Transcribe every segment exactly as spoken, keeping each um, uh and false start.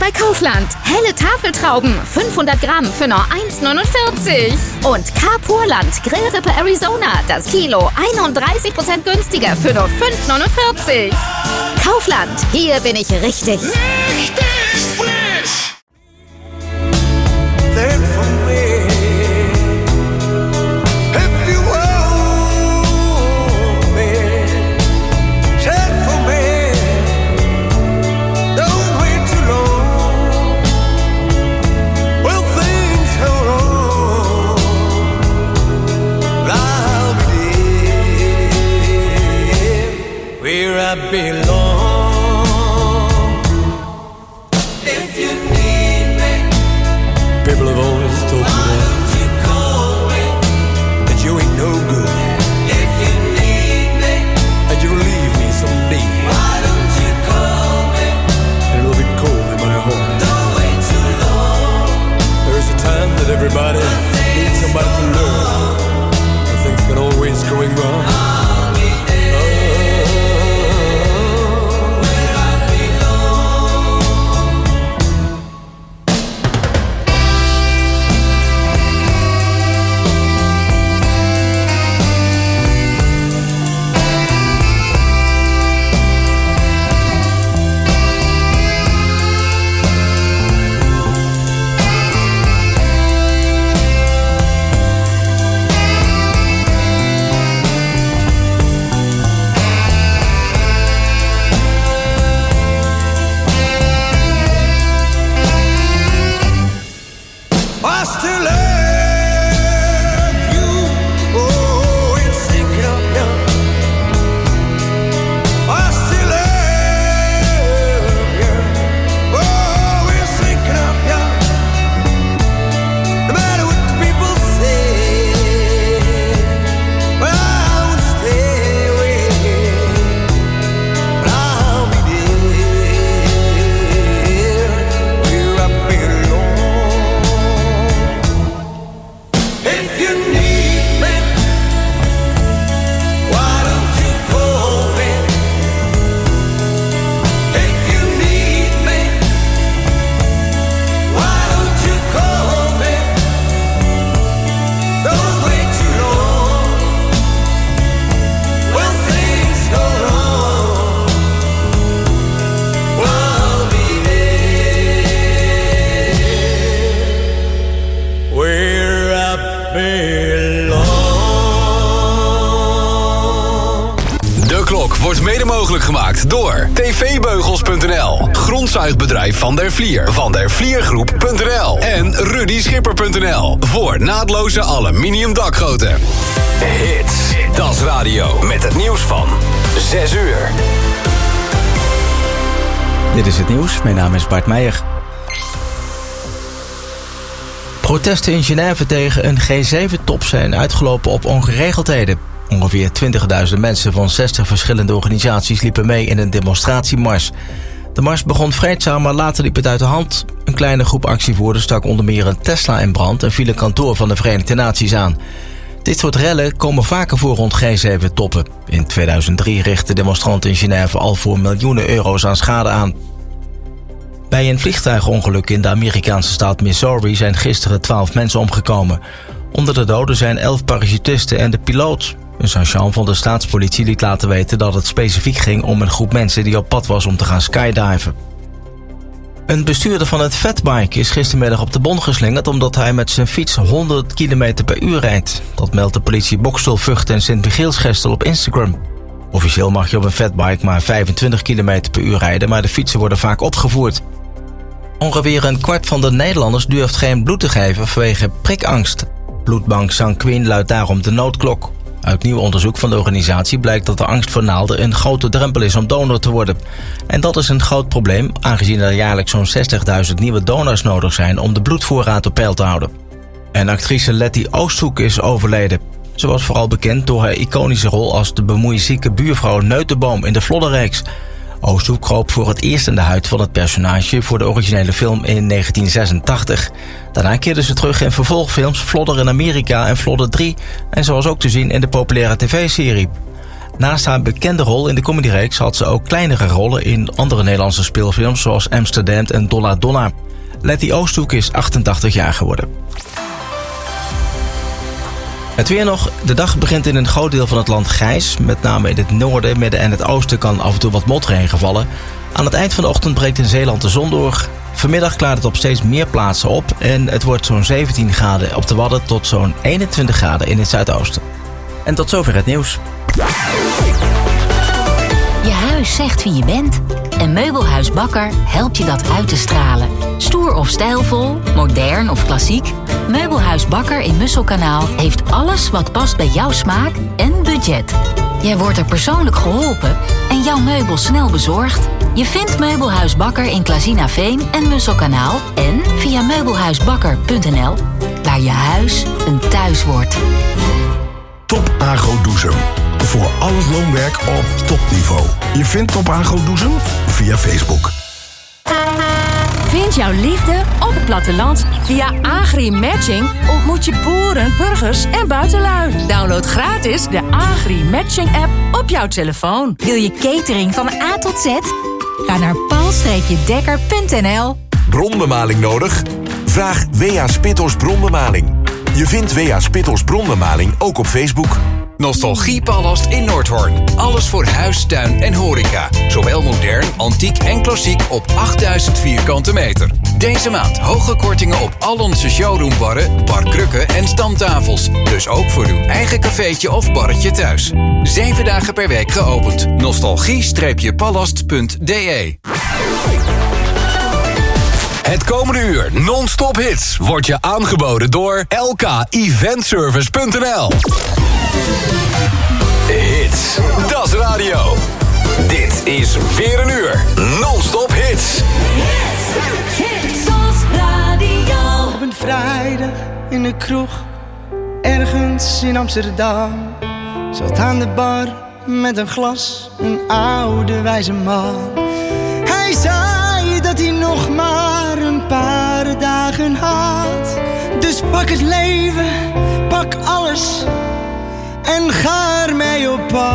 bei Kaufland. Helle Tafeltrauben, fünfhundert Gramm für nur eins neunundvierzig. Und Carpurland Grillrippe Arizona, das Kilo einunddreißig Prozent günstiger für nur fünf neunundvierzig. Kaufland, hier bin ich richtig. Richtig frisch. Everybody needs somebody to learn. Things can always going wrong. Gemaakt door t v beugels punt n l, grondzuigbedrijf Van der Vlier, Van der Vliergroep punt n l en Rudy Schipper punt n l voor naadloze aluminium dakgoten. Hits, dat is radio met het nieuws van zes uur. Dit is het nieuws, mijn naam is Bart Meijer. Protesten in Genève tegen een G zeven top zijn uitgelopen op ongeregeldheden. Ongeveer twintigduizend mensen van zestig verschillende organisaties liepen mee in een demonstratiemars. De mars begon vreedzaam, maar later liep het uit de hand. Een kleine groep actievoerders stak onder meer een Tesla in brand en viel een kantoor van de Verenigde Naties aan. Dit soort rellen komen vaker voor rond G zeven toppen. In tweeduizend drie richtten demonstranten in Genève al voor miljoenen euro's aan schade aan. Bij een vliegtuigongeluk in de Amerikaanse staat Missouri zijn gisteren twaalf mensen omgekomen. Onder de doden zijn elf parachutisten en de piloot. Een sergeant van de staatspolitie liet laten weten dat het specifiek ging om een groep mensen die op pad was om te gaan skydiven. Een bestuurder van het fatbike is gistermiddag op de bon geslingerd omdat hij met zijn fiets honderd kilometer per uur rijdt. Dat meldt de politie Bokstel, Vught en Sint-Michielsgestel op Instagram. Officieel mag je op een fatbike maar vijfentwintig kilometer per uur rijden, maar de fietsen worden vaak opgevoerd. Ongeveer een kwart van de Nederlanders durft geen bloed te geven vanwege prikangst. Bloedbank Sanquin luidt daarom de noodklok. Uit nieuw onderzoek van de organisatie blijkt dat de angst voor naalden een grote drempel is om donor te worden. En dat is een groot probleem, aangezien er jaarlijks zo'n zestigduizend nieuwe donors nodig zijn om de bloedvoorraad op peil te houden. En actrice Letty Oosthoek is overleden. Ze was vooral bekend door haar iconische rol als de bemoeizieke buurvrouw Neutenboom in de Vlodderreeks. Oosthoek kroop voor het eerst in de huid van het personage voor de originele film in negentien zesentachtig. Daarna keerde ze terug in vervolgfilms Vlodder in Amerika en Vlodder drie en ze was ook te zien in de populaire tv-serie. Naast haar bekende rol in de comedyreeks had ze ook kleinere rollen in andere Nederlandse speelfilms zoals Amsterdam en Donna Donna. Letty Oosthoek is achtentachtig jaar geworden. Het weer nog. De dag begint in een groot deel van het land grijs. Met name in het noorden, midden en het oosten kan af en toe wat motregen vallen. Aan het eind van de ochtend breekt in Zeeland de zon door. Vanmiddag klaart het op steeds meer plaatsen op. En het wordt zo'n zeventien graden op de Wadden tot zo'n eenentwintig graden in het zuidoosten. En tot zover het nieuws. Je huis zegt wie je bent. En Meubelhuis Bakker helpt je dat uit te stralen. Stoer of stijlvol, modern of klassiek. Meubelhuis Bakker in Musselkanaal heeft alles wat past bij jouw smaak en budget. Jij wordt er persoonlijk geholpen en jouw meubel snel bezorgd. Je vindt Meubelhuis Bakker in Klazinaveen en Musselkanaal en via meubelhuisbakker punt n l, waar je huis een thuis wordt. Top Agro Doezum. Voor al het loonwerk op topniveau. Je vindt Top Agro Doezum via Facebook. Vind jouw liefde op het platteland. Via Agri-Matching ontmoet je boeren, burgers en buitenlui. Download gratis de Agri-Matching-app op jouw telefoon. Wil je catering van A tot Z? Ga naar paul dekker punt n l. Bronbemaling nodig? Vraag W A Spittels Bronbemaling. Je vindt W A Spittels Bronbemaling ook op Facebook. Nostalgiepalast in Noordhoorn. Alles voor huis, tuin en horeca. Zowel modern, antiek en klassiek op achtduizend vierkante meter. Deze maand hoge kortingen op al onze showroombarren, barkrukken en standtafels. Dus ook voor uw eigen cafeetje of barretje thuis. Zeven dagen per week geopend. nostalgie palast punt d e. Het komende uur non-stop hits wordt je aangeboden door L K eventservice punt n l. Hits, dat is radio. Dit is weer een uur non-stop hits. Hits als radio. Op een vrijdag in de kroeg, ergens in Amsterdam, zat aan de bar met een glas een oude wijze man. Hij zei dat hij nog maar een paar dagen had. Dus pak het leven, pak alles en ga ermee op pad.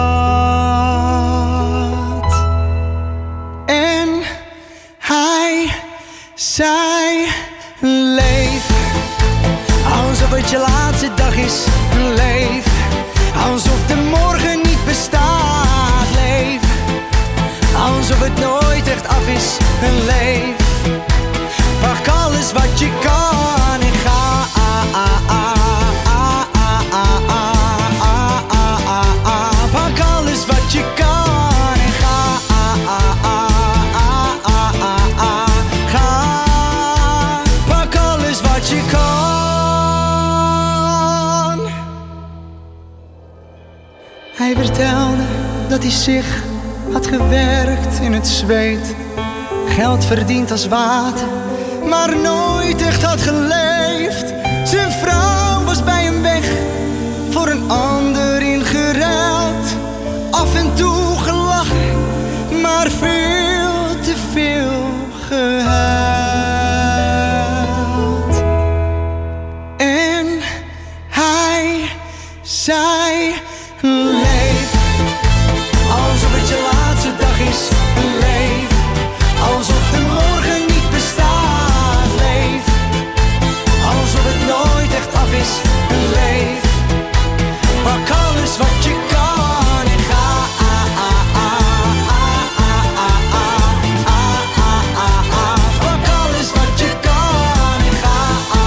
En hij zei: leef alsof het je laatste dag is. Leef alsof de morgen niet bestaat. Leef alsof het nooit echt af is. Leef, pak alles wat je kan en ga. Pak alles wat je kan en ga. Ga, pak alles wat je kan. Hij vertelde dat hij zich had gewerkt in het zweet, geld verdiend als water, maar nooit echt had geleefd. Zijn vrouw was bij hem weg, voor een ander ingeruild. Af en toe gelachen, maar veel te veel gehuild. En hij zei: leef alsof het je laatste dag is. Leef alsof de morgen niet bestaat. Leef alsof het nooit echt af is. Leef, pak alles wat je kan en ga. Pak alles wat je kan en ga.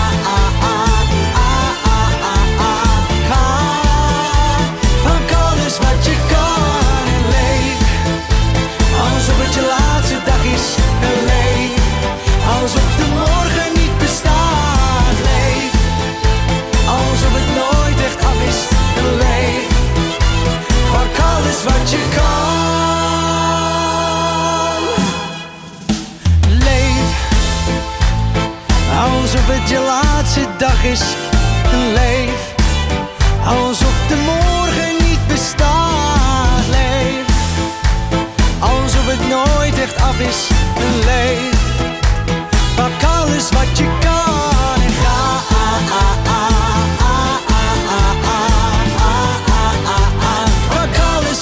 Ga, pak alles wat je kan en leef alsof het je laatste dag is. Leef alsof de morgen niet bestaat. Leef alsof het nooit echt af is. Leef, pak alles wat je kan. Leef alsof het je laatste dag is. Leef alsof de morgen niet bestaat. Leef alsof het nooit echt af is. Leef, pak alles wat je kan en ga. Pak alles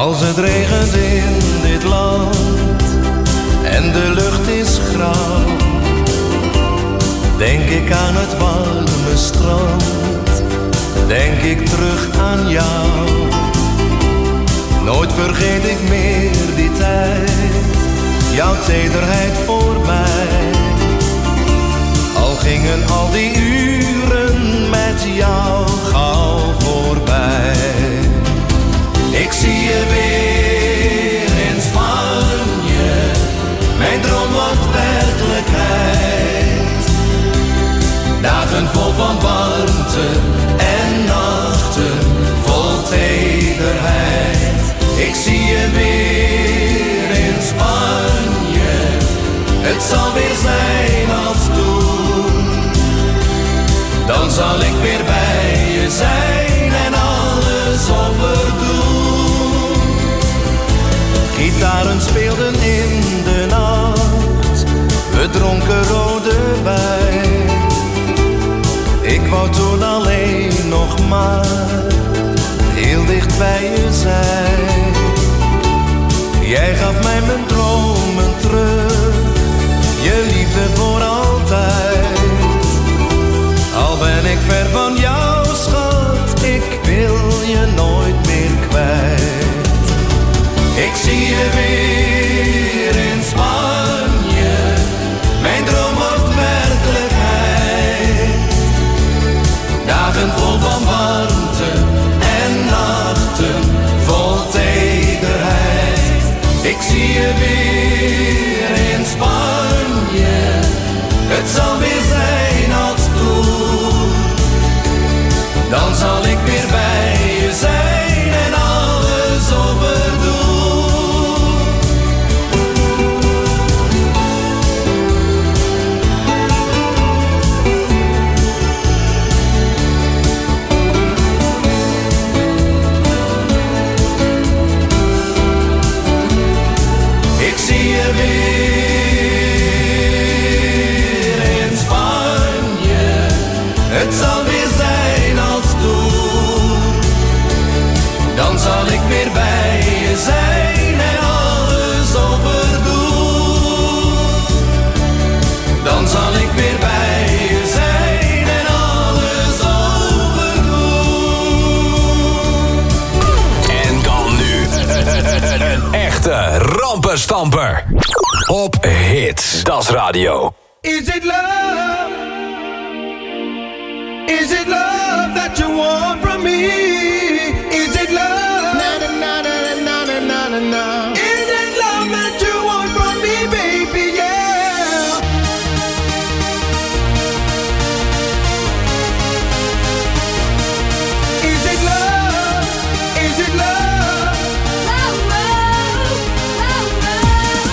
Als het regent in dit land en de lucht is grauw, denk ik aan het warme strand, denk ik terug aan jou. Nooit vergeet ik meer die tijd, jouw tederheid voor mij. Al gingen al die uren met jou gauw voorbij. Ik zie je weer in Spanje, mijn droom wordt werkelijkheid. Dagen vol van warmte en nachten vol tederheid. Ik zie je weer in Spanje, het zal weer zijn als toen. Dan zal ik weer bij je zijn en alles overdoen. Gitaren speelden in de nacht, we dronken rode wijn. Ik wou toen alleen nog maar heel dicht bij je zijn. Jij gaf mij mijn dromen terug, je liefde voor altijd. Al ben ik ver van jou, schat, ik wil je nooit meer kwijt. Ik zie je weer in Spanje, mijn droom wordt werkelijkheid. Dagen vol van warmte en nachten vol tederheid. Ik zie je weer in Spanje, het zal weer zijn als toen. Dan zal ik weer bij je zijn en alles overdoen. Ik zie je weer in Spanje, het zal weer zijn als toen. Dan zal ik weer bij je zijn en alles overdoen. Dan zal ik weer bij je zijn en alles overdoen. En dan nu een echte rampenstamper op Hits. Das Radio. Is it love? Is it love that you want from me? Is it love? Na na na na na na na na na. Is it love that you want from me, baby? Yeah. Is it love? Is it love? Love, love, love, love.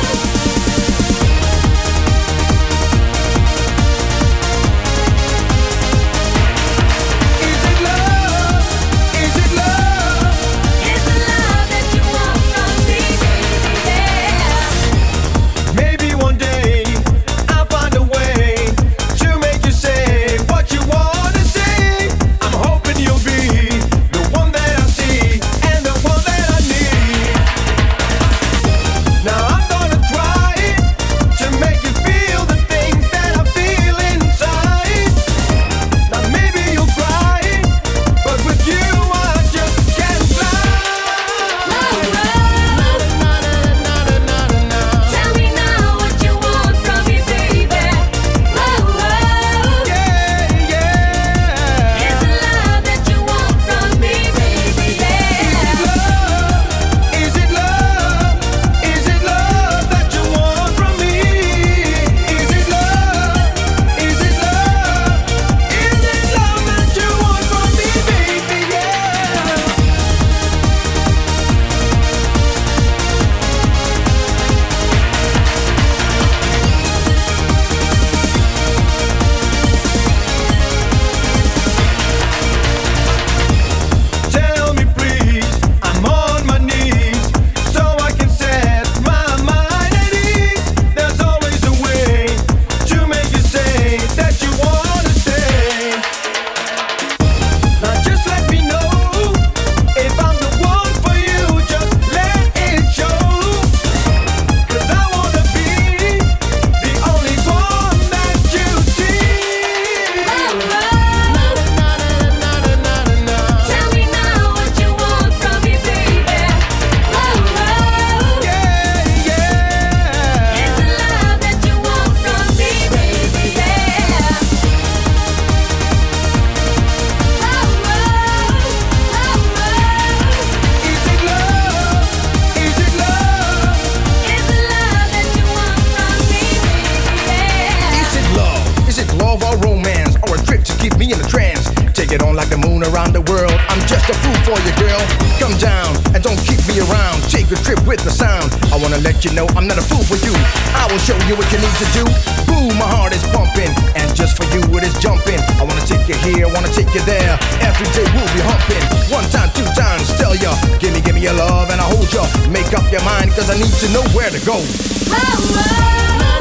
me in a trance. Take it on like the moon around the world. I'm just a fool for you, girl. Come down and don't keep me around. Take a trip with the sound. I wanna let you know I'm not a fool for you. I will show you what you need to do. Boom, my heart is pumping, and just for you it is jumping. I wanna take you here, wanna take you there. Every day we'll be humping. One time, two times, tell ya. Give me, give me your love and I'll hold ya. Make up your mind, cause I need to know where to go. Oh, oh.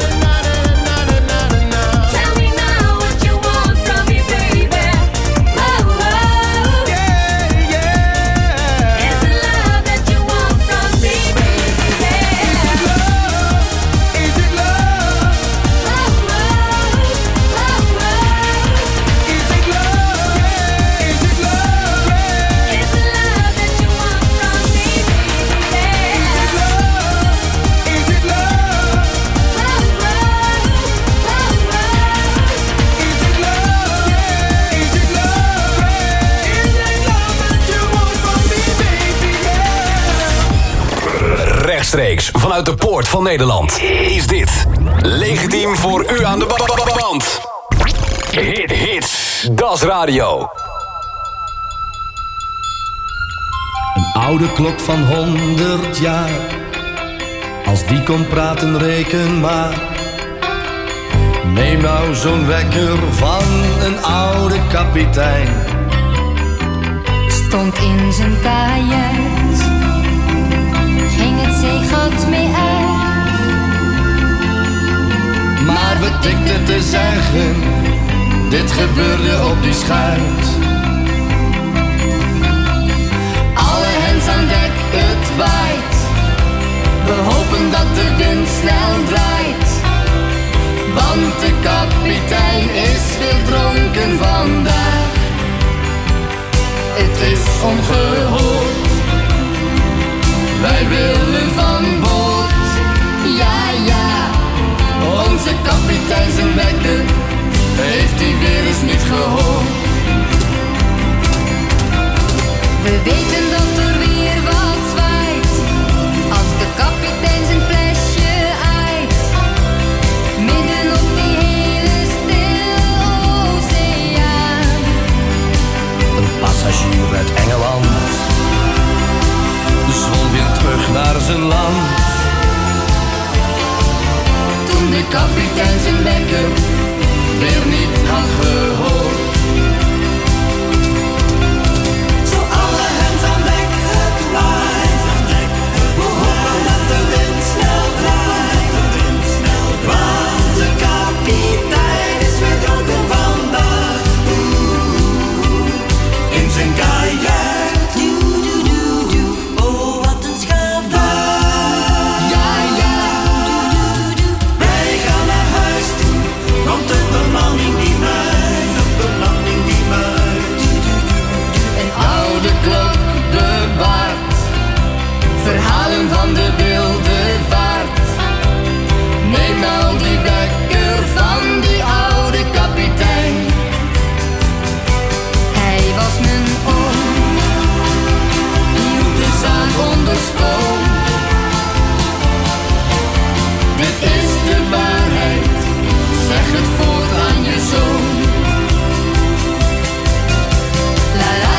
Rechtstreeks vanuit de poort van Nederland is dit legitiem voor u aan de band. Hit, hits, Das Radio. Een oude klok van honderd jaar. Als die kon praten, reken maar. Neem nou zo'n wekker van een oude kapitein. Stond in zijn kajuit, ging het zeegat mee uit. Maar wat dikte te zeggen, dit gebeurde op die schuit. Alle hens aan dek, het waait. We hopen dat de wind snel draait. Want de kapitein is weer dronken vandaag. Het is ongehoord. Wij willen van boord. Ja, ja. Onze kapitein zijn wekker heeft hij weer eens niet gehoord. We weten dat er weer wat zwaait. Als de kapitein zijn flesje uit. Midden op die hele stille oceaan. Een passagier uit Engeland zwom weer terug naar zijn land. Toen de kapitein zijn wekker weer niet had gehoord. Zo alle hens aan dek, het waait. We hopen dat de wind snel draait. Want de kapitein is weer dronken vandaag. In zijn kajuit. Verhalen van de wilde vaart. Neem nou die wekker van die oude kapitein. Hij was mijn oom, hield de zaak onder stoom. Dit is de waarheid, zeg het voort aan je zoon. La la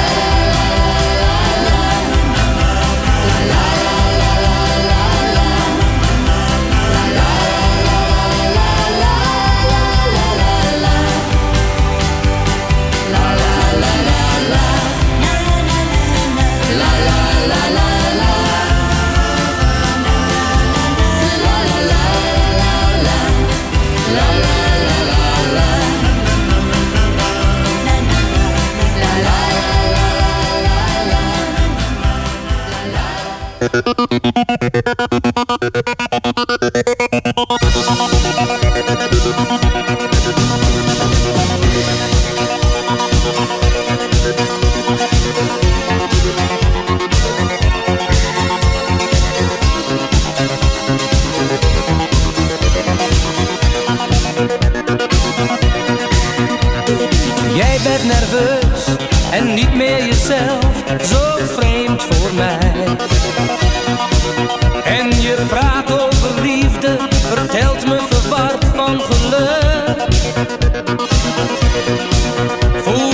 Jij bent nerveus en niet meer jezelf, zo vreemd voor mij. En je praat over liefde, vertelt me verward van geluk. Voel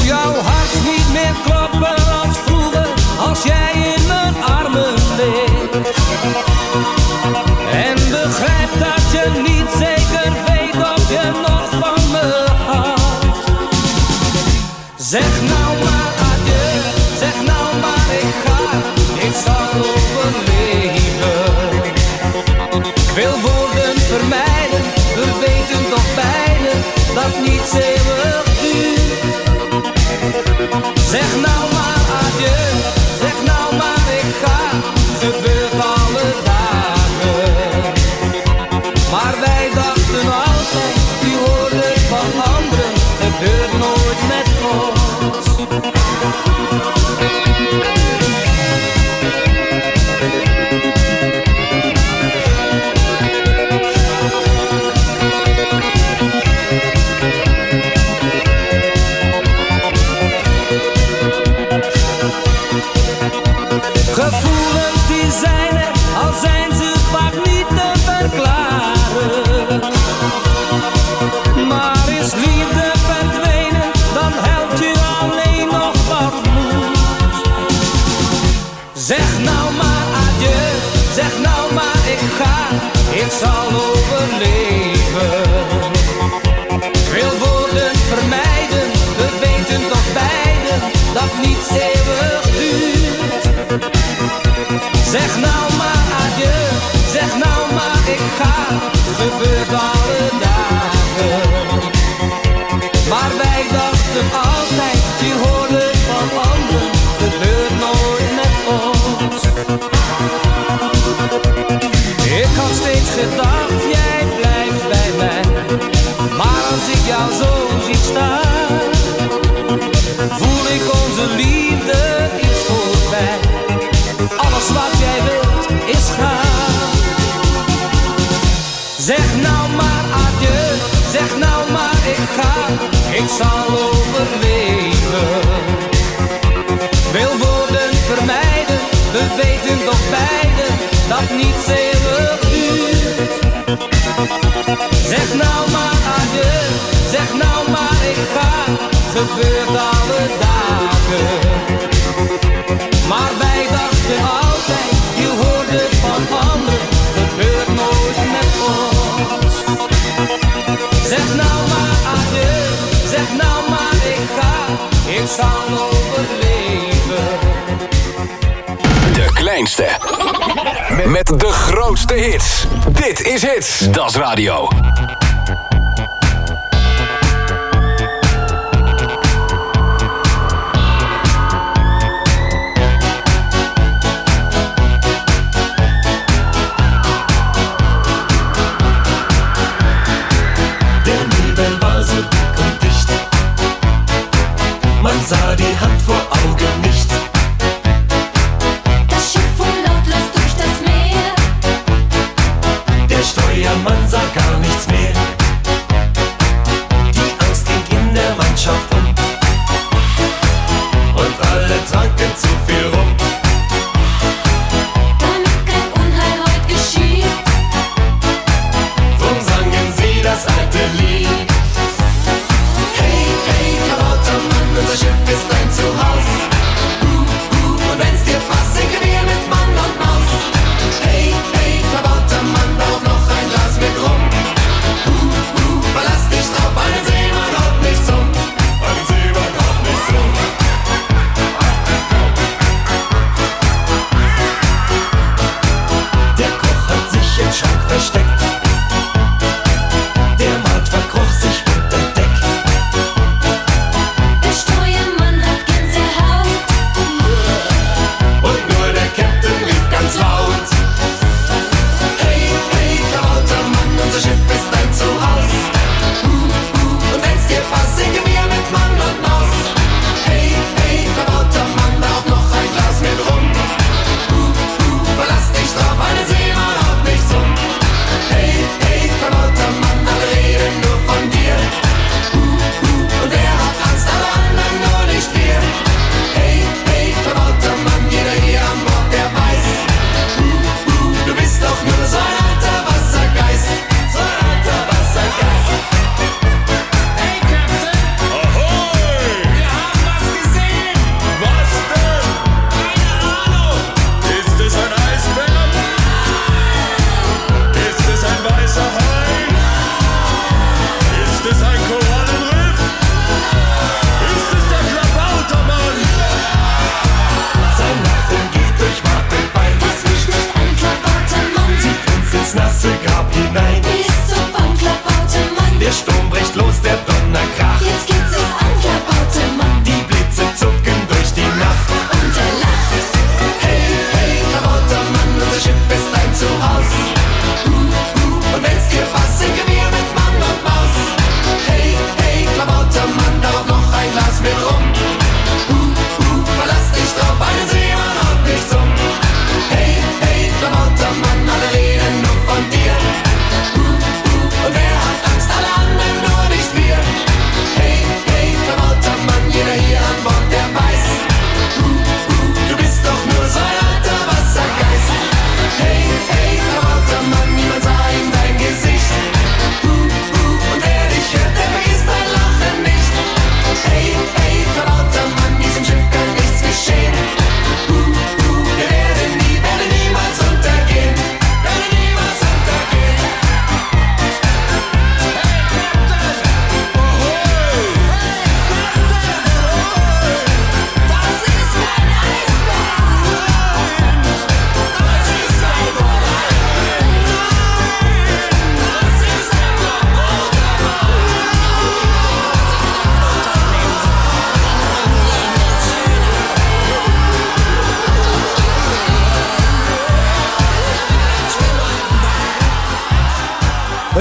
Zeg nou maar adieu, zeg nou maar ik ga, ik zal overleven. Ik wil woorden vermijden, we weten toch beiden dat niets eeuwig duurt. Zeg nou maar adieu, zeg nou maar ik ga, het gebeurt alle dagen. Maar wij dachten altijd, die woorden van anderen, gebeurt nooit met ons. Gevoelens die zijn er, al zijn ze vaak niet te verklaren. Maar is liefde verdwenen, dan helpt je alleen nog wat moed. Zeg nou maar adieu, zeg nou maar ik ga, ik zal overleven. Ik wil woorden vermijden, we weten toch beiden dat niets eeuwig duurt. Zeg nou maar adieu, zeg nou maar ik ga, het gebeurt alle dagen. Maar wij dachten altijd, je hoorde van anderen, het gebeurt nooit met ons. Ik had steeds gedacht, jij blijft bij mij, maar als ik jou zo zie staan, voel ik onze liefde is voorbij. Alles wat jij wilt is gaan. Zeg nou maar adieu, zeg nou maar ik ga, ik zal overleven. Wil woorden vermijden, we weten toch beiden dat niets eeuwig duurt. Zeg nou maar adieu, zeg nou maar ik ga, gebeurt alle dagen. Maar wij dachten altijd, je hoorde van anderen, gebeurt nooit met ons. Zeg nou maar adieu, zeg nou maar ik ga, ik zal overleven. De kleinste. Met de grootste hits. Dit is Hits. Das Radio. Man sah die Hand vor Augen nicht. Das Schiff fuhr lautlos durch das Meer. Der Steuermann sah gar nichts mehr. Die Angst ging in der Mannschaft um. Und alle tranken zu viel rum. Damit kein Unheil heut geschieht, drum sangen sie das alte Lied. Hey, hey, verrauter Mann, unser Schiff ist ein Zuhause.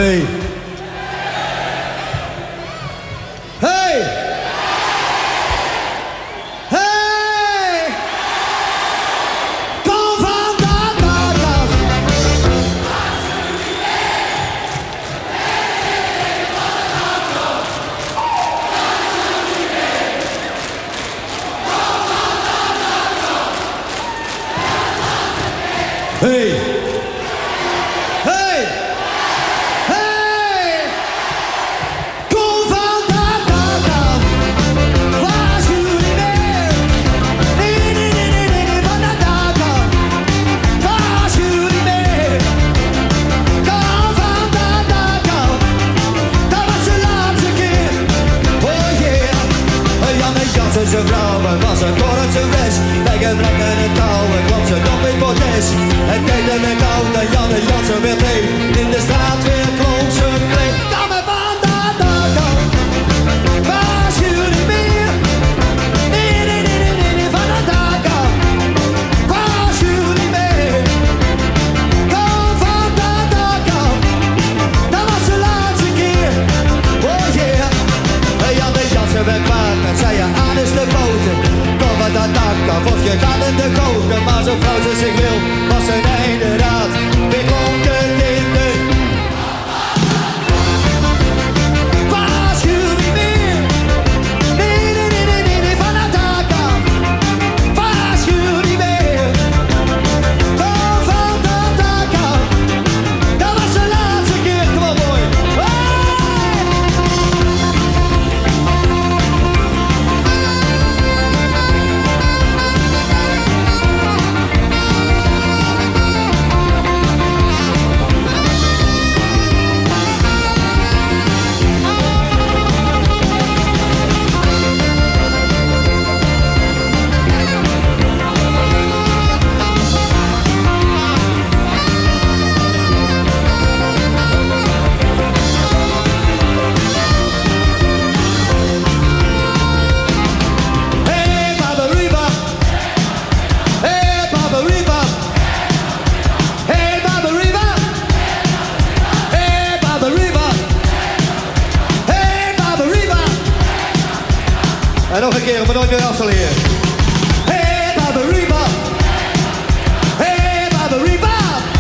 Hey. Hey. Hey. Kom van dat dak af. Hey. Hey. Hey. Kom van dat dak af. Waarschuw niet meer. Nee, nee, nee, nee, nee, nee, van dat dak af. Waarschuw niet meer. Kom van dat dak af. Dat was de laatste keer. Oh yeah. Jan en Jansen, zijn vrouwen, was een kortse west. Bij gebrek en het touwen kwam ze nog in bordes. Het deed hem met oud en Jan en Jansen werd heen. In de straat weer klonk zijn kreet. Kom me van dat dak af. Waarschuw niet meer. Nee, nee, nee, nee, nee, nee, van dat dak af. Waarschuw niet meer. Kom van dat dak af. Dat was de laatste keer. Oh yeah. Jan en Jansen werd kwaad en zei je aan is de boten. Kom van dat dak af of je gaat in de goten. Maar zo vrouw ze zich wil was zijn einde raad. Weer klonk het in de... Waarschuw niet meer. Nee, nee, nee, nee, nee, nee, van dat dak af. Waarschuw niet meer. Kom van dat dak af. Dat was de laatste keer. Kom op, boy. Hey, Baba Reba. Hey, Baba Reba. Hey, Baba Reba. Hey, Baba Reba. Hey, Baba Reba. En nog een keer om het nooit meer af te leren. Hey, Baba Reba. Hey, Baba Reba.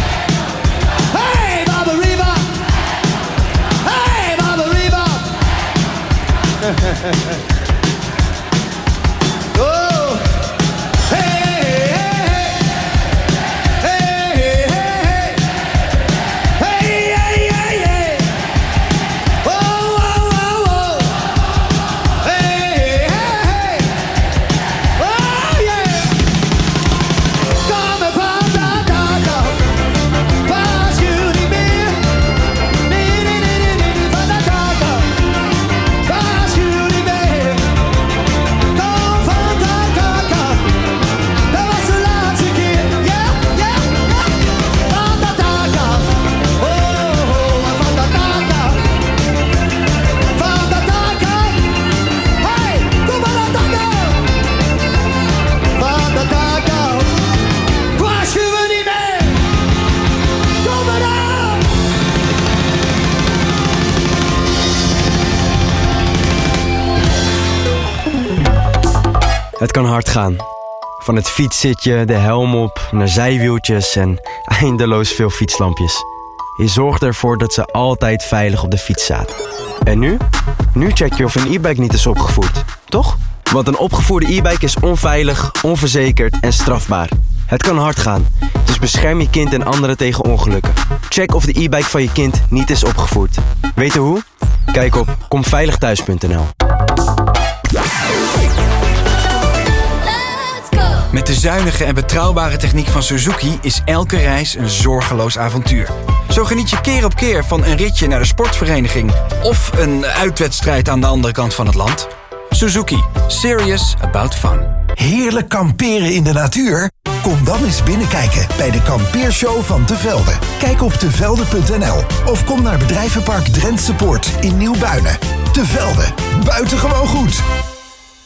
Hey, Baba Reba. Hey, Baba Reba. Oh. Hey, hey, hey. Hey, hey, hey. Hey, hey, hey, hey. Oh, oh, oh, oh. Hey, hey, hey. Oh, yeah. Kom me van dat dak af. Waarschuw niet meer. Nee, nee, nee, nee, nee, van dat dak af. Waarschuw niet meer. Kom van dat dak af. Dat was de laatste keer. Ja, ja, ja. Van dat dak af. Oh, oh, van dat dak af. Van dat dak af. Hey, kom van dat dak af. Van dat dak af. Waarschuwen niet meer. Kom maar af. Het kan hard gaan. Van het fietszitje, de helm op, naar zijwieltjes en eindeloos veel fietslampjes. Je zorgt ervoor dat ze altijd veilig op de fiets zaten. En nu? Nu check je of een e-bike niet is opgevoerd, toch? Want een opgevoerde e-bike is onveilig, onverzekerd en strafbaar. Het kan hard gaan, dus bescherm je kind en anderen tegen ongelukken. Check of de e-bike van je kind niet is opgevoerd. Weten hoe? Kijk op komveiligthuis punt n l. Met de zuinige en betrouwbare techniek van Suzuki is elke reis een zorgeloos avontuur. Zo geniet je keer op keer van een ritje naar de sportvereniging of een uitwedstrijd aan de andere kant van het land. Suzuki. Serious about fun. Heerlijk kamperen in de natuur? Kom dan eens binnenkijken bij de kampeershow van Te Velde. Kijk op tevelde punt n l of kom naar bedrijvenpark Drentse Poort in Nieuwbuinen. Te Velde. Buitengewoon goed.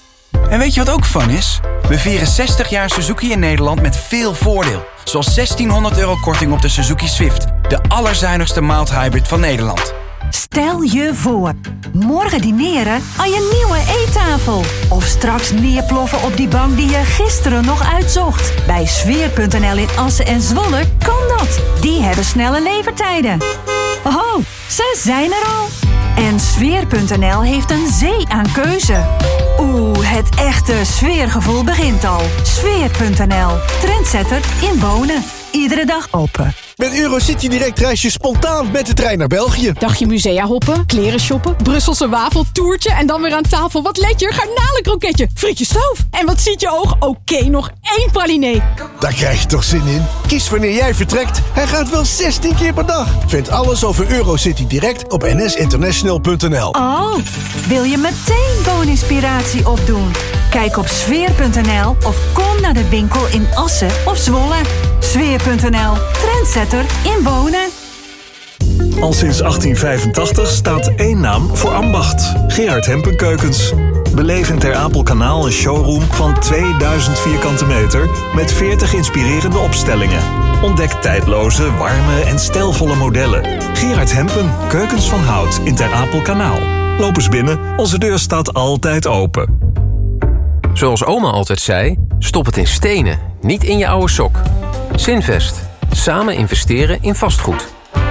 En weet je wat ook fun is? We vieren zestig jaar Suzuki in Nederland met veel voordeel. Zoals zestienhonderd euro korting op de Suzuki Swift. De allerzuinigste mild hybrid van Nederland. Stel je voor, morgen dineren aan je nieuwe eettafel. Of straks neerploffen op die bank die je gisteren nog uitzocht. Bij sfeer punt n l in Assen en Zwolle kan dat. Die hebben snelle levertijden. Oh, ze zijn er al. En sfeer punt n l heeft een zee aan keuze. Oeh, het echte sfeergevoel begint al. sfeer punt n l, trendsetter in wonen. Iedere dag open. Met Eurocity Direct reis je spontaan met de trein naar België. Dagje musea hoppen, kleren shoppen, Brusselse wafeltoertje... en dan weer aan tafel. Wat let je? Garnalenkroketje, frietje stoof. En wat ziet je oog? Oké, okay, nog één pralinee. Daar krijg je toch zin in? Kies wanneer jij vertrekt. Hij gaat wel zestien keer per dag. Vind alles over Eurocity Direct op n s international punt n l. Oh, wil je meteen wooninspiratie opdoen? Kijk op sfeer punt n l of kom naar de winkel in Assen of Zwolle. sfeer punt n l, trendsetter in wonen. Al sinds achttien vijfentachtig staat één naam voor ambacht. Gerard Hempen Keukens. Beleef in Ter Apelkanaal een showroom van tweeduizend vierkante meter... met veertig inspirerende opstellingen. Ontdek tijdloze, warme en stijlvolle modellen. Gerard Hempen, Keukens van Hout in Ter Apelkanaal. Loop eens binnen, onze deur staat altijd open. Zoals oma altijd zei, stop het in stenen, niet in je oude sok. Zinvest. Samen investeren in vastgoed.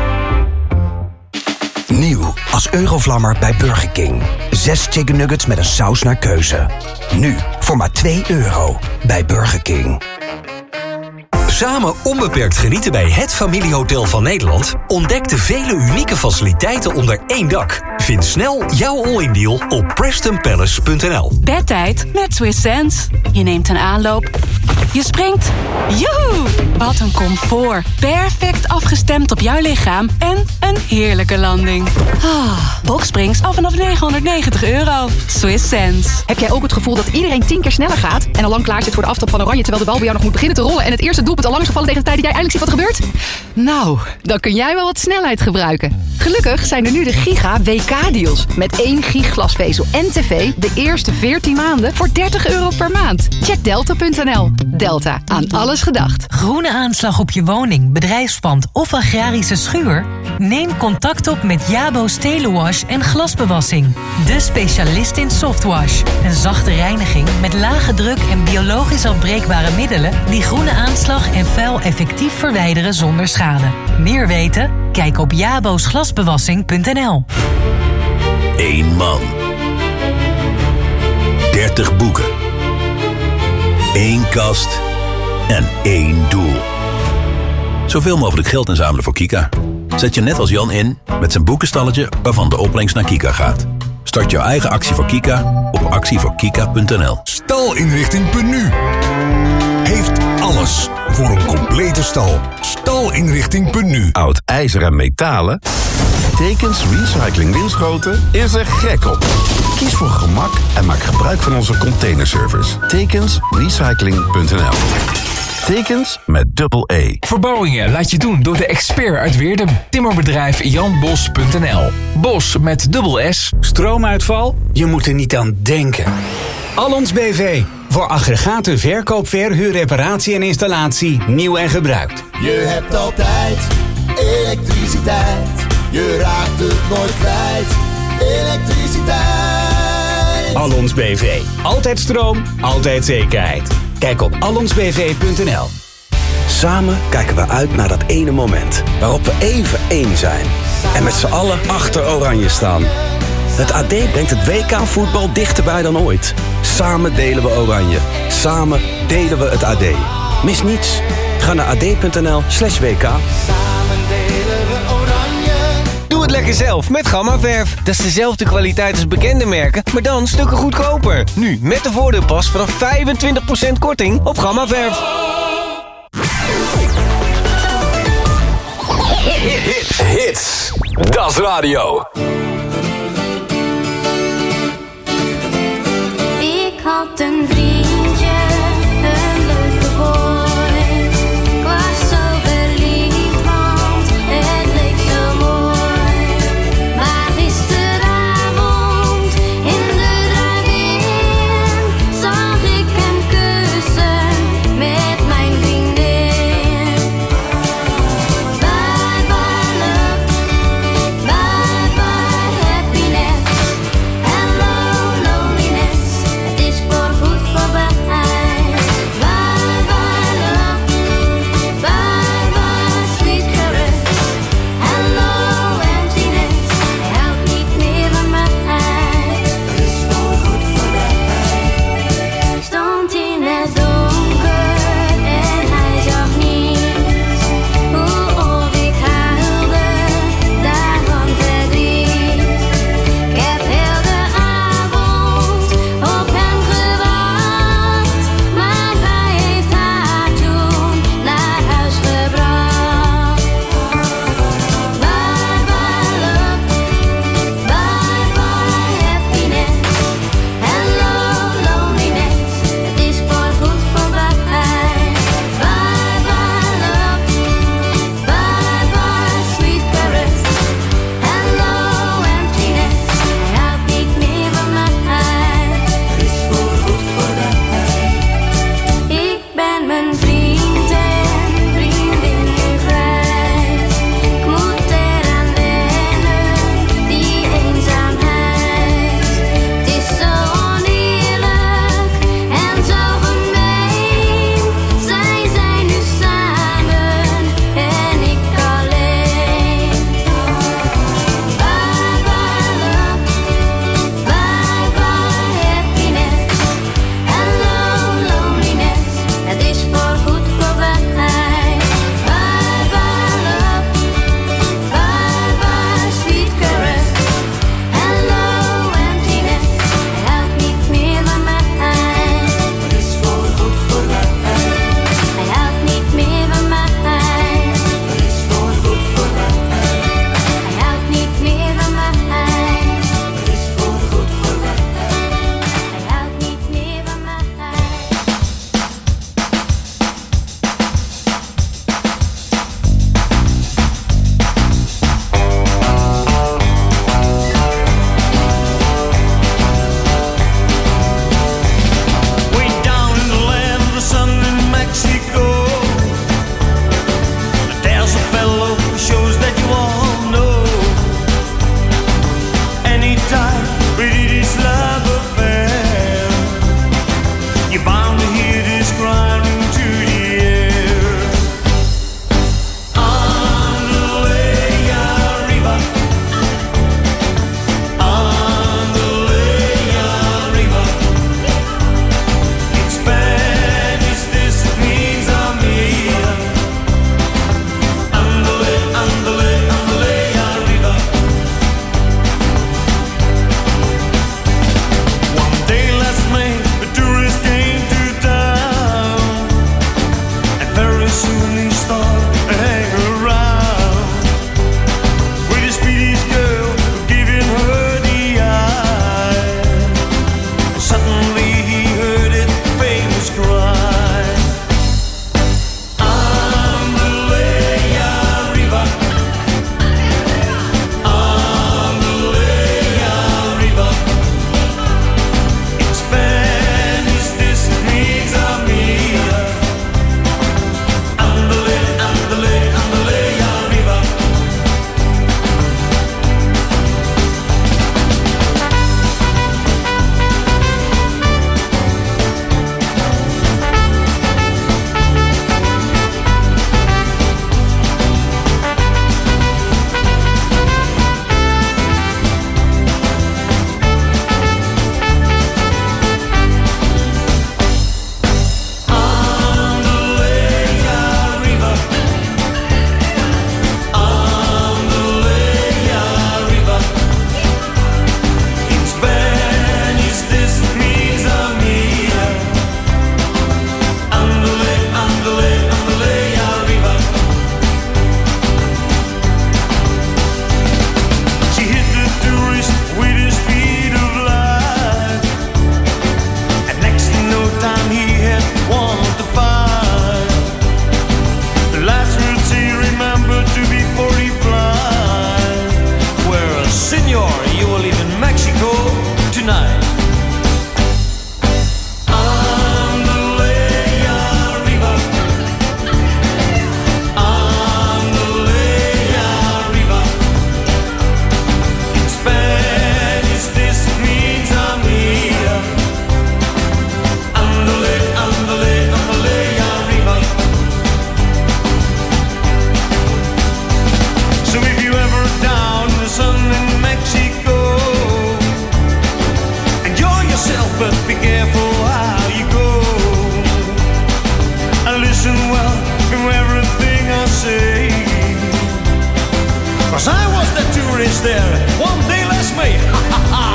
Nieuw als Eurovlammer bij Burger King. Zes chicken nuggets met een saus naar keuze. Nu voor maar twee euro bij Burger King. Samen onbeperkt genieten bij het familiehotel van Nederland? Ontdek de vele unieke faciliteiten onder één dak. Vind snel jouw all-in deal op preston palace punt n l. Bedtijd met Swiss Sense. Je neemt een aanloop. Je springt. Joehoe! Wat een comfort. Perfect afgestemd op jouw lichaam. En een heerlijke landing. Ah, Boxsprings af vanaf negenhonderdnegentig euro. Swiss Sense. Heb jij ook het gevoel dat iedereen tien keer sneller gaat... en al lang klaar zit voor de aftrap van Oranje... terwijl de bal bij jou nog moet beginnen te rollen... en het eerste doelpunt al lang is gevallen tegen de tijd dat jij eindelijk ziet wat er gebeurt? Nou, dan kun jij wel wat snelheid gebruiken. Gelukkig zijn er nu de Giga W K-deals. Met één gig glasvezel en tv de eerste veertien maanden voor dertig euro per maand. Check delta punt n l. Delta, aan alles gedacht. Groene aanslag op je woning, bedrijfspand of agrarische schuur? Neem contact op met Jabo Stelenwash en Glasbewassing. De specialist in softwash. Een zachte reiniging met lage druk en biologisch afbreekbare middelen... die groene aanslag en vuil effectief verwijderen zonder schade. Meer weten? Kijk op jabos glasbewassing punt n l. Eén man. dertig boeken. Eén kast. En één doel. Zoveel mogelijk geld inzamelen voor Kika. Zet je net als Jan in met zijn boekenstalletje waarvan de opbrengst naar Kika gaat. Start jouw eigen actie voor Kika op actie voor kika punt n l. Stalinrichting Penu heeft alles voor een complete stal. Stalinrichting Penu. Oud ijzer en metalen. Tekens Recycling Winschoten is er gek op. Kies voor gemak en maak gebruik van onze containerservice. Tekens Recycling punt n l. Tekens met dubbel E. Verbouwingen laat je doen door de expert uit Weerdum. Timmerbedrijf Jan Bos punt n l. Bos met dubbel S. Stroomuitval? Je moet er niet aan denken. Allons B V. Voor aggregaten, verkoop, verhuur, reparatie en installatie, nieuw en gebruikt. Je hebt altijd elektriciteit. Je raakt het nooit kwijt. Elektriciteit. Allons B V. Altijd stroom, altijd zekerheid. Kijk op allons b v punt n l. Samen kijken we uit naar dat ene moment waarop we even één zijn. En met z'n allen achter Oranje staan. Het A D brengt het W K-voetbal dichterbij dan ooit. Samen delen we Oranje. Samen delen we het A D. Mis niets. Ga naar a d punt n l slash w k. Doe het lekker zelf met Gamma-verf. Dat is dezelfde kwaliteit als bekende merken, maar dan stukken goedkoper. Nu met de voordeelpas vanaf vijfentwintig procent korting op Gamma-verf. Hits, das radio. Ik had een vriendje, een leuke boy. Ik was zo verliefd, want het leek zo mooi. Maar gisteravond in de drive-in zag be careful how you go. And listen well to everything I say. Cause I was the tourist there, one day last May. Ha ha ha!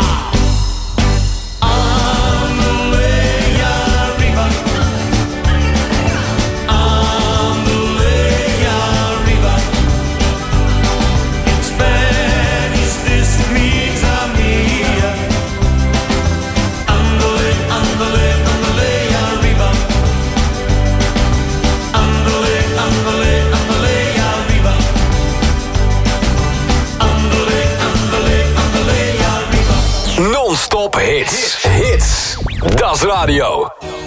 Non-stop hits. Hits. Dat is radio.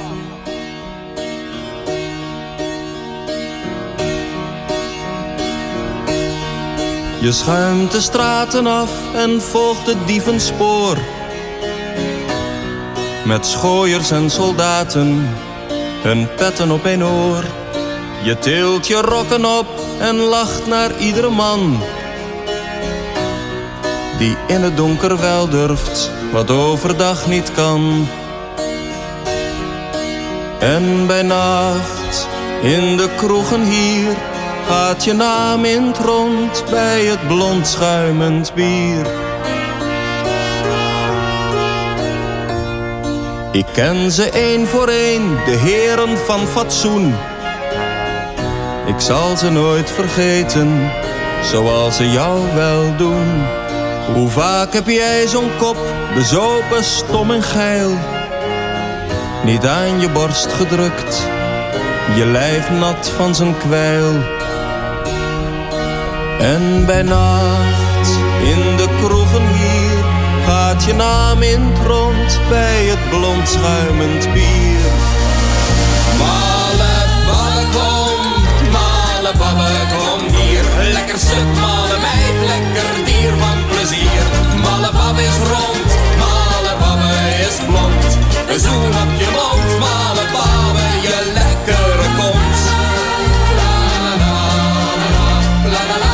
Je schuimt de straten af en volgt het dievenspoor. Met schooiers en soldaten, hun petten op één oor. Je tilt je rokken op en lacht naar iedere man die in het donker wel durft, wat overdag niet kan. En bij nacht, in de kroegen hier, gaat je naam in het rond bij het blond schuimend bier. Ik ken ze één voor één, de heren van fatsoen. Ik zal ze nooit vergeten, zoals ze jou wel doen. Hoe vaak heb jij zo'n kop, bezopen, stom en geil, niet aan je borst gedrukt, je lijf nat van zijn kwijl. En bij nacht, in de kroegen hier, gaat je naam in het rond bij het blond schuimend bier. Malle babbe kom, malle babbe kom hier. Lekker stuk, malle meid, lekker dier van plezier. Malle babbe is rond, malle babbe is blond. Een zoen op je mond, malle babbe, je lekkere kont. La la la la la la la.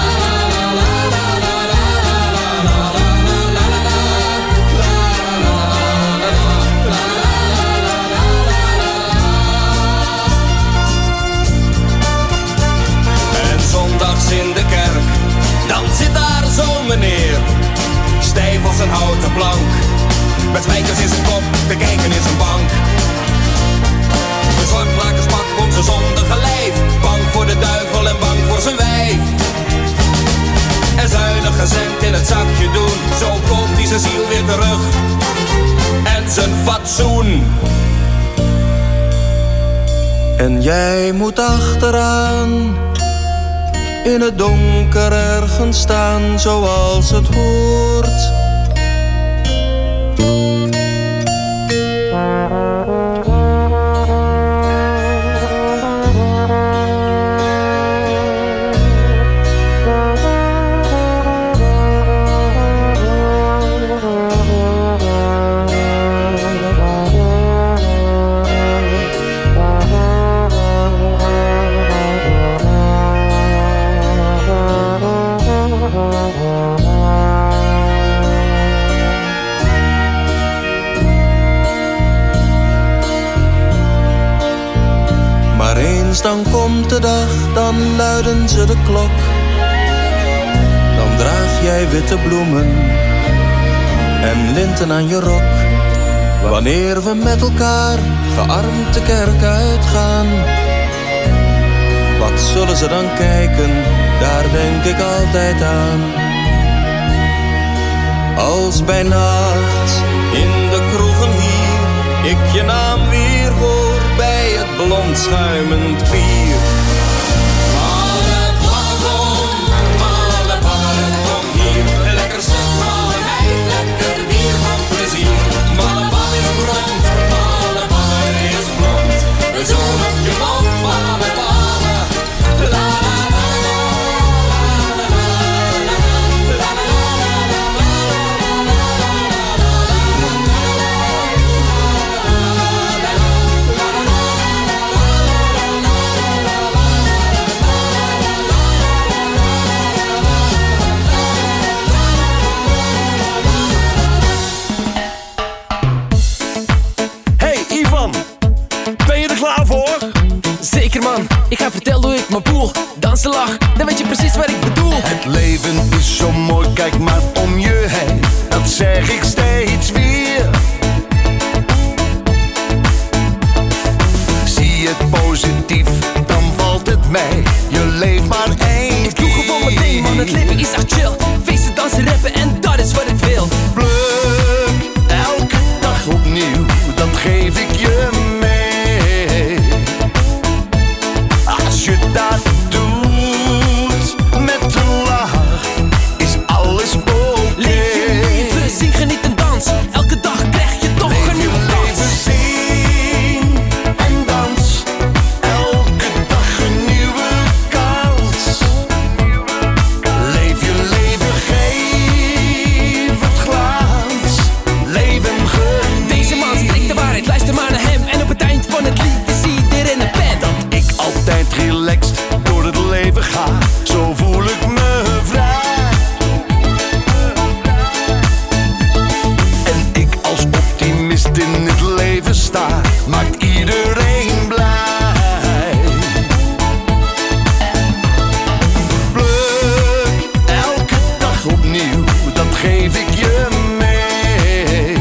In de kerk, dan zit daar zo'n meneer, stijf als een houten plank, met spijkers in zijn kop, te kijken in zijn bank. Een zwartmakerspak komt zijn zondige lijf, bang voor de duivel en bang voor zijn wijf. En zuinige cent in het zakje doen, zo komt hij zijn ziel weer terug. En zijn fatsoen. En jij moet achteraan, in het donker ergens staan, zoals het hoort. Dan komt de dag, dan luiden ze de klok. Dan draag jij witte bloemen en linten aan je rok. Wanneer we met elkaar gearmd de kerk uitgaan, wat zullen ze dan kijken, daar denk ik altijd aan. Als bij nacht, in de kroegen hier, ik je naam weer hoor bij het blond schuimend bier. Malle babbe kom, malle babbe kom hier. Lekker stuk, malle meid, lekker dier van plezier. Malle babbe is rond, malle babbe is blond. We zoen op je mond, malle babbe. La la la la la la la la la la. ik me voel. Dansen, lach, dan weet je precies wat ik bedoel. Het leven is zo mooi, kijk maar om je heen. Dat zeg ik steeds weer. Zie het positief, dan valt het mee. Je leeft maar één Ik doe gewoon mijn ding, man, het leven is echt chill. Feesten, dansen, rappen en dat is wat ik wil. Pluk elke dag opnieuw, dat geef ik je mee. Als je dat doet met een lach, is alles oké. Leef je leven, zing, geniet en dans. Elke dag krijg je toch Leef een nieuwe je kans. leven, zing en dans. Elke dag een nieuwe kans. Leef je leven, geef het glans. Leven geniet. Deze man spreekt de waarheid, luister maar naar hem. En op het eind van het lied is iedereen een pen. Dat ik altijd relaxed door het leven ga, zo voel ik me vrij. En ik als optimist in het leven sta, maakt iedereen blij. Pluk elke dag opnieuw, dat geef ik je mee.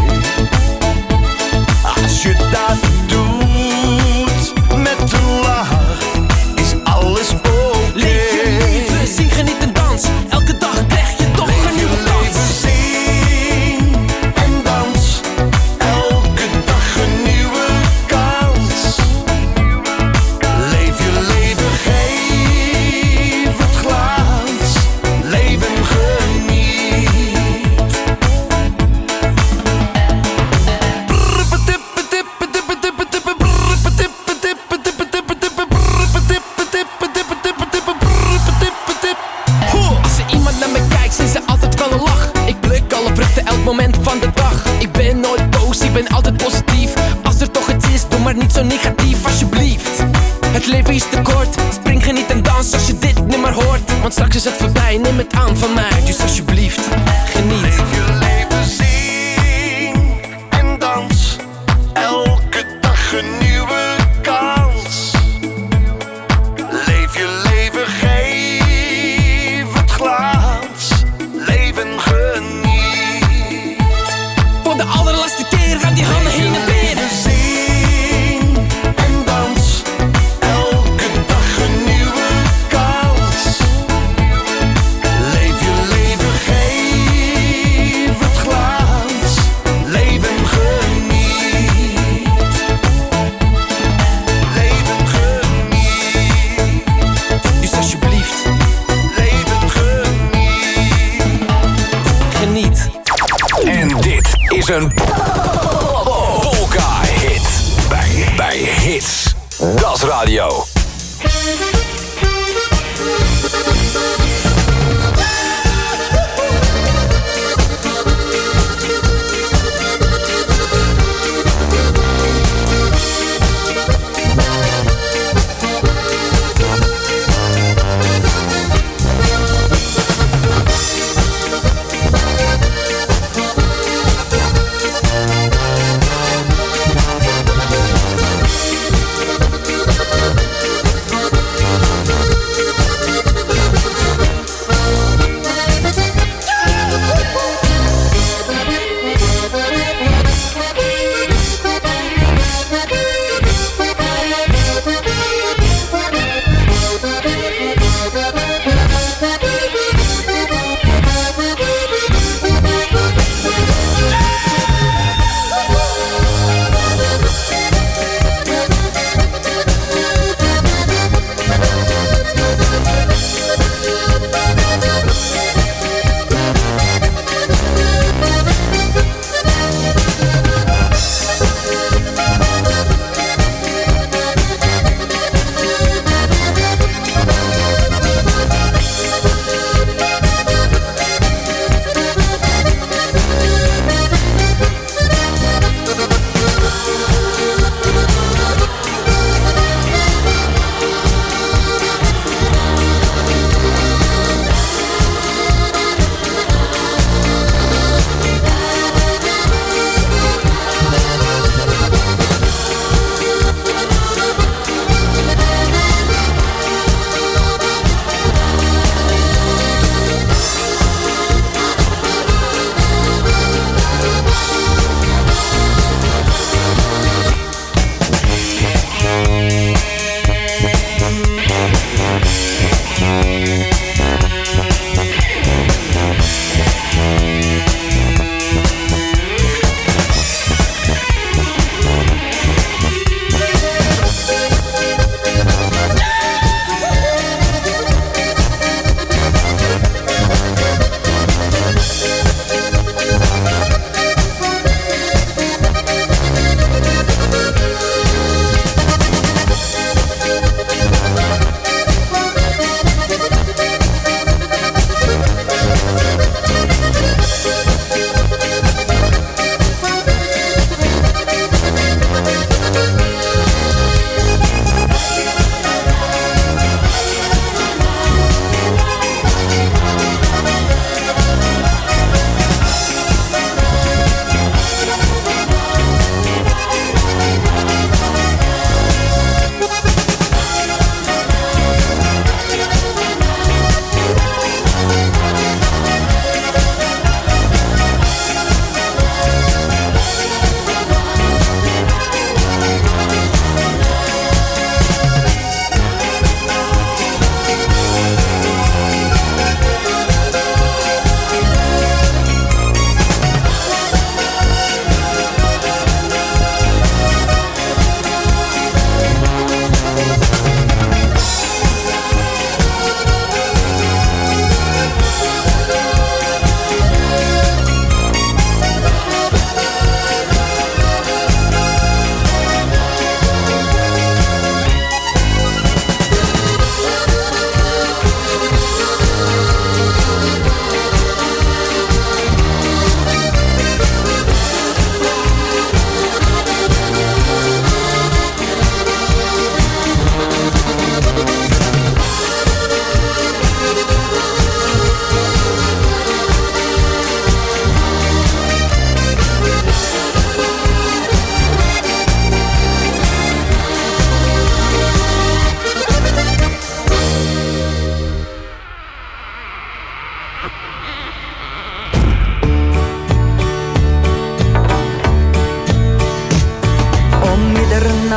Als je dat doet met een lach, is alles oké. Leef je leven, zing, geniet en dans. Elke dag krijg je toch een nieuwe kans. Zing en dans, elke dag een nieuwe kans. Leef je leven, geef het glans. Leven geniet. Als er iemand naar me kijkt, zijn ze altijd wel een lach. Ik pluk alle vruchten elk moment van de dag. Ik ben nooit boos, ik ben altijd positief. Als er toch iets is, doe maar niet zo negatief, alsjeblieft. Het leven is te kort, spring, geniet en dans als je dit nummer hoort. Want straks is het voorbij, neem het aan van mij. Dus alsjeblieft, geniet. Leef je leven, zing en dans. Elke dag een nieuwe kans. Leef je leven, geef het glans. Leven geniet. Voor de allerlaatste keer gaat die handen heen en weer. Zing en dans. Elke dag een nieuwe kans. Leef je leven, geef het glans. Leven geniet. Leven geniet. Dus alsjeblieft, Leven geniet. geniet. En dit is een Polka-hit. Bij, bij Hits. Das Radio.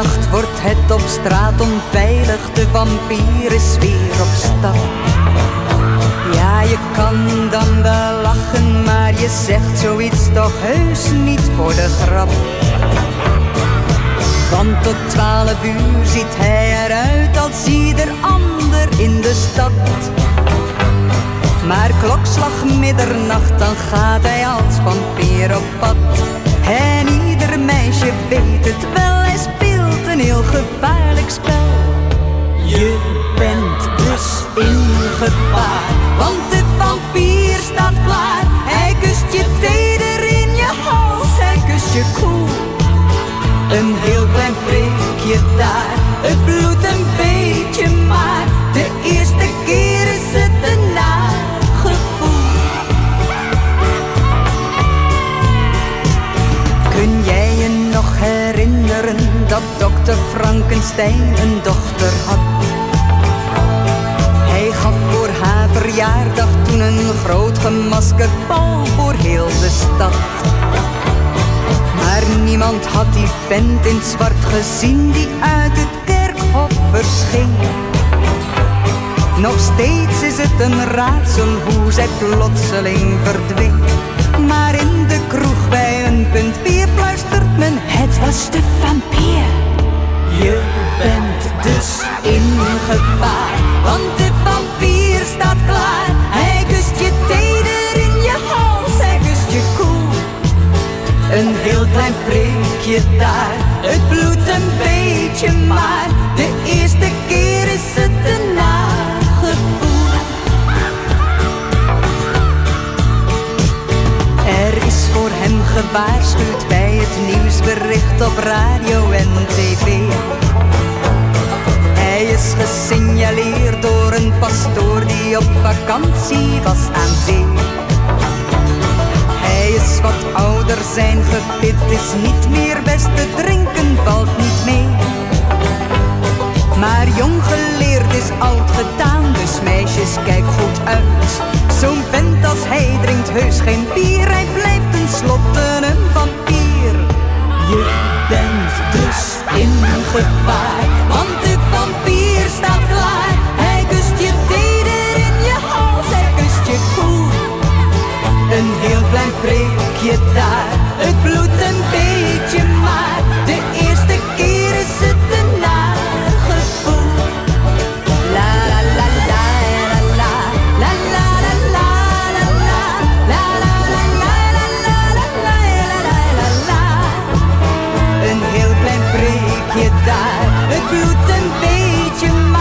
Middernacht wordt het op straat onveilig, de vampier is weer op stap. Ja, je kan dan wel lachen, maar je zegt zoiets toch heus niet voor de grap. Want tot twaalf uur ziet hij eruit als ieder ander in de stad. Maar klokslag middernacht, dan gaat hij als vampier op pad. En ieder meisje weet het wel, hij speelt een heel gevaarlijk spel. Je bent dus in gevaar, want de vampier staat klaar. Hij kust je teder in je hals, hij kust je koel. Een heel klein prikje daar, het bloedt een beetje, maar de eerste keer is het een nagevoel. Kun jij je nog herinneren dat dokter Frankenstein een dochter had? Hij gaf voor haar verjaardag toen een groot gemaskerd bal voor heel de stad. Maar niemand had die vent in zwart gezien die uit het kerkhof verscheen. Nog steeds is het een raadsel hoe zij plotseling verdween. Maar in de kroeg bij een punt bier fluistert men: het was de vampier. Je bent dus in gevaar, want de vampier staat klaar. Hij kust je teder in je hals, hij kust je koel. Een heel klein prikje daar, het bloedt een beetje, maar de eerste keer is het een nagevoel. Er is voor hem gewaarschuwd bij het nieuwsbericht op radio en tv. Hij is gesignaleerd door een pastoor die op vakantie was aan zee. Hij is wat ouder, zijn gebit is niet meer best, te drinken valt niet mee. Maar jong geleerd is oud gedaan, dus meisjes kijk goed uit. Zo'n vent als hij drinkt heus geen bier, hij blijft tenslotte een vampier. Je bent dus in gevaar, want de vampier staat klaar. Hij kust je teder in je hals, hij kust je koel. Een heel klein prikje daar, het bloedt een beetje, maar de eerste keer is het een nagevoel. La la la la la la la la la la la la la la la la la la. Een heel klein prikje daar, het bloedt een beetje,